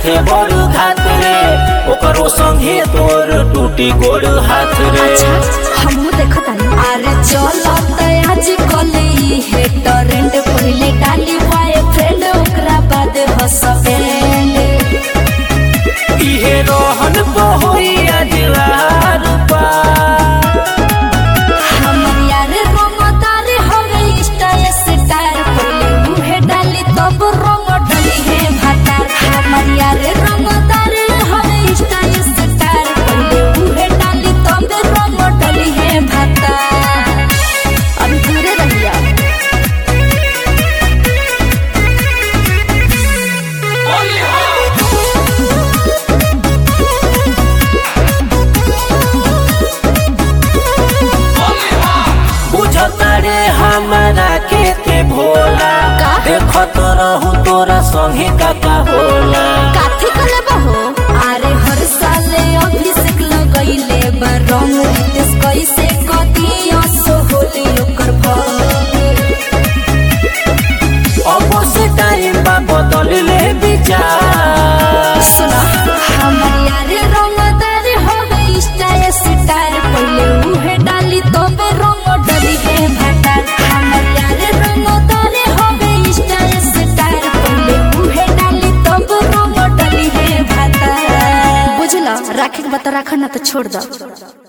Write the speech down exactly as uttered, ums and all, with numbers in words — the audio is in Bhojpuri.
साथे बड़ घात रे ओकरो संगे तोर टूटी गोड़ हाथ रे। अच्छा हमहू देखत आनी। अरे चलत आज कल ई है ट्रेंड, पहले डाली बॉयफ्रेंड ओकरा बाद हस्बैंड। इहे रोहन बहोई अजवार पा हमर यार रंगदार हवे इंस्टा स्टार, पहले मुहे डाली तब रंग डाली है भातार। हमर यार रंगदार हवे इंस्टा स्टार, पहले मुहे डाली तब रंग डाली है भातार। अभी दूरे रहिया। बुझतारे हमारा के ते भोला, देखत रहू तोरा संगे काका होला। काथी कले बहो अरे हर साल अभिषेक लगैले बा रंग, रितेश कैसे कदी असो होली ओकर भंग। अब से टाइम बा बदल ले विचार। सुना हमर यार रंगदार हवे इंस्टा स्टार, पहले मुहे डाली तबे रंग डाली है भातार। हमर यार रंगदार हवे इंस्टा स्टार, पहले मुहे डाली तब रंग डाली है भातार। बुझला राखे के बता रखा ना तो छोड़ दो।